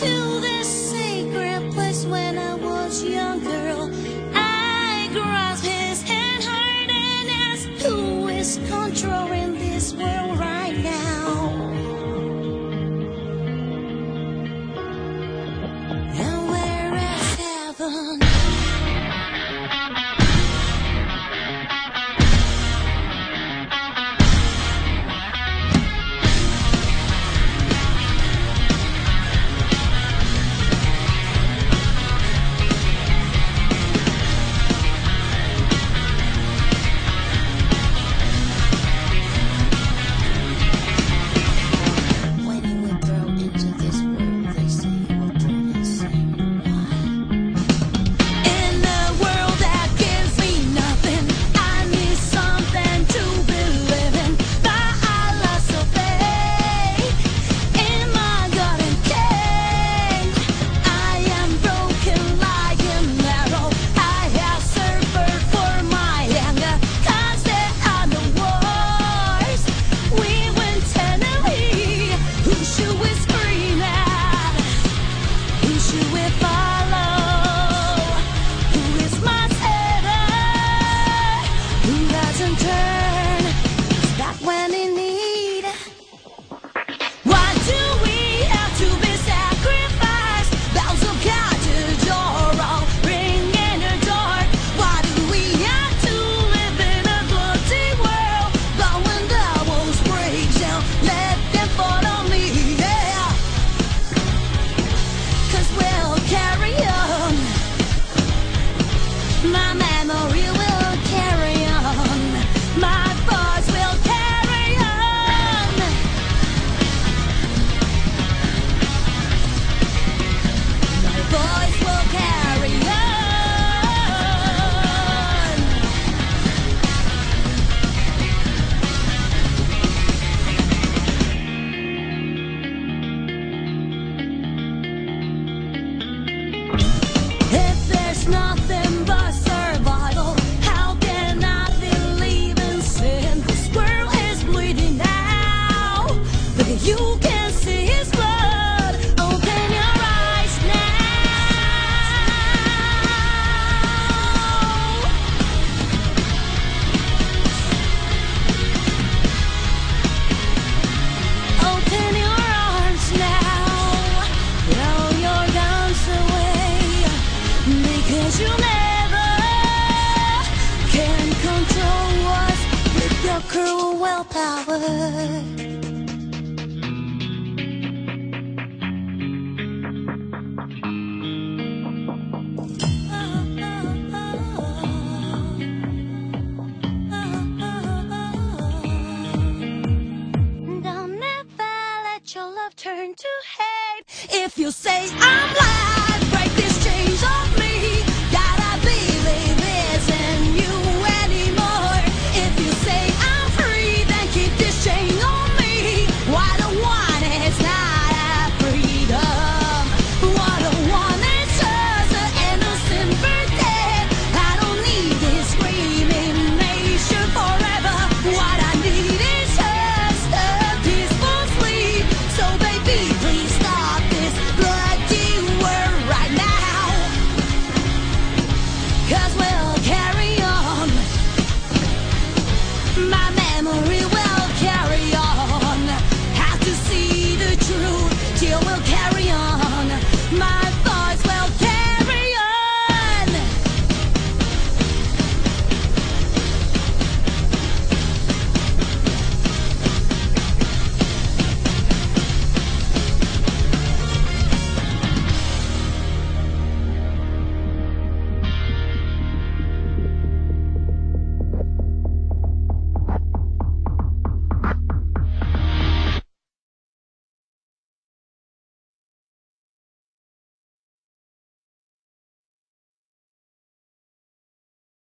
to this sacred place when I was young girl. I grasped his hand hard and asked, who is controlling this world right now? And where is heaven? My memory will carry on. My voice will carry on. My voice will carry on. If there's nothing but survival, how can I believe in sin? This world is bleeding now, but you can see his blood. Open your eyes now. Open your arms now. Throw your guns away, because you never can control us with your cruel willpower. Don't ever let your love turn to hate. If you